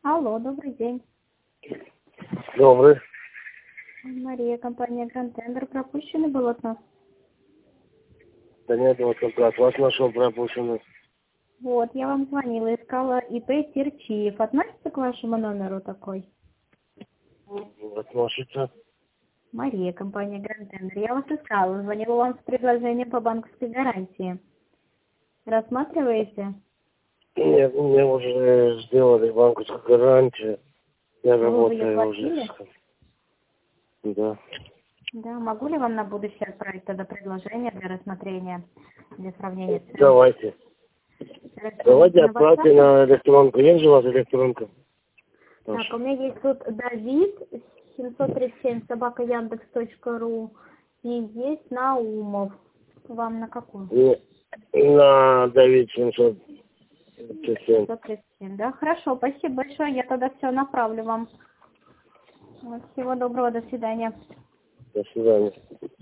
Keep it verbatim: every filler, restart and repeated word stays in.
Алло, добрый день. Добрый. Мария, компания Grand Tender. Пропущенный был от нас. Да нет, вот как раз вас нашел пропущенный. Вот, я вам звонила, искала ИП Терчиев. Относится к вашему номеру такой? Относится. Мария, компания Grand Tender. Я вас искала, звонила вам с предложением по банковской гарантии. Рассматриваете? Нет, мне уже сделали банковскую гарантию. Я Вы уже ее работаю платили? уже. Да. Да, могу ли вам на будущее отправить тогда предложение для рассмотрения, для сравнения цен? Давайте. Давайте На отправьте WhatsApp? на электронку. Есть же у вас электронка? Так, у меня есть тут Давид, семьсот тридцать семь, собака яндекс точка ру, и есть Наумов. Вам на какую? И на Давид семьсот тридцать семь. семьсот тридцать семь, да? Хорошо, спасибо большое, я тогда все направлю вам. Вот, всего доброго, до свидания. До свидания.